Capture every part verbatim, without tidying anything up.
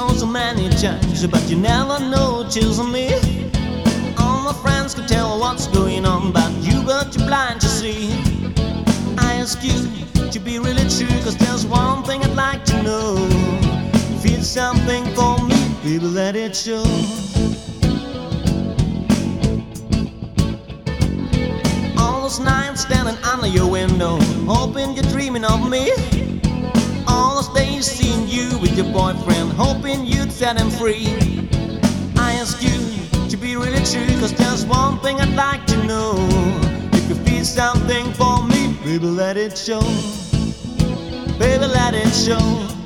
on so many times, but you never notice me. All my friends could tell what's going on about you, but you're blind to see. I ask you to be really true, cause there's one thing I'd like to know. Feel something for me, baby, let it show. All those nights standing under your window, hoping you're dreaming of me. All those days seeing you with your boyfriend, hoping you'd set him free. I ask you to be really true, cause there's one thing I'd like to know. If you feel something for me, baby, let it show. Baby, let it show.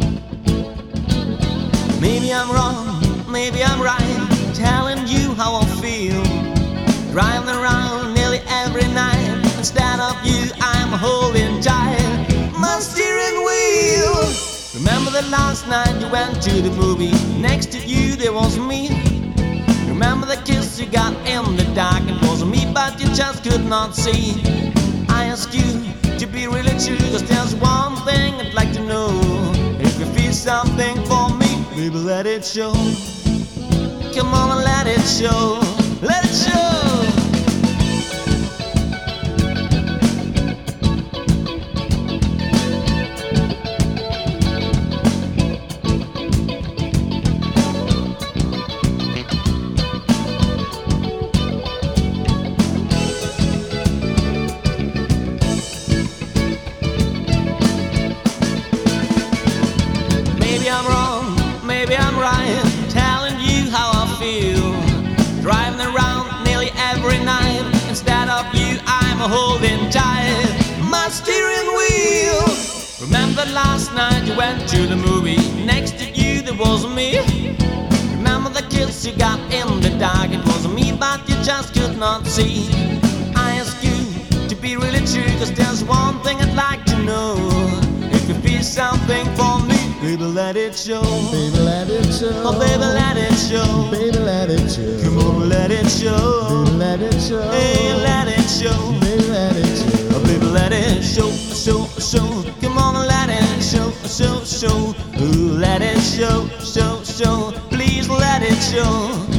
Maybe I'm wrong, maybe I'm right, telling you how I feel. Driving around nearly every night, instead of you I'm holding tight my steering wheel. Remember the last night you went to the movie, next to you there was me. Remember the kiss you got in the dark, it was me but you just could not see. I ask you to be really true, cause there's one thing I'd like to know. If you feel something for me, baby, let it show. Come on and let it show. Let it show. Maybe I'm wrong, maybe I'm right, telling you how I feel. Driving around nearly every night, instead of you I'm holding tight my steering wheel. Remember last night you went to the movie, next to you there was me. Remember the kiss you got in the dark, it was me but you just could not see. I ask you to be really true, cause there's one thing I'd like to know. If you feel something for me, baby, let it show. Baby, let it show. Oh, baby, let it show. Baby, let it show. Come on, let it show. Baby, let it show. Hey, let it show. Baby, let it show. Oh, baby, let it show, show, show. Come on, let it show, show, show. Ooh, let it show, show, show. Please let it show.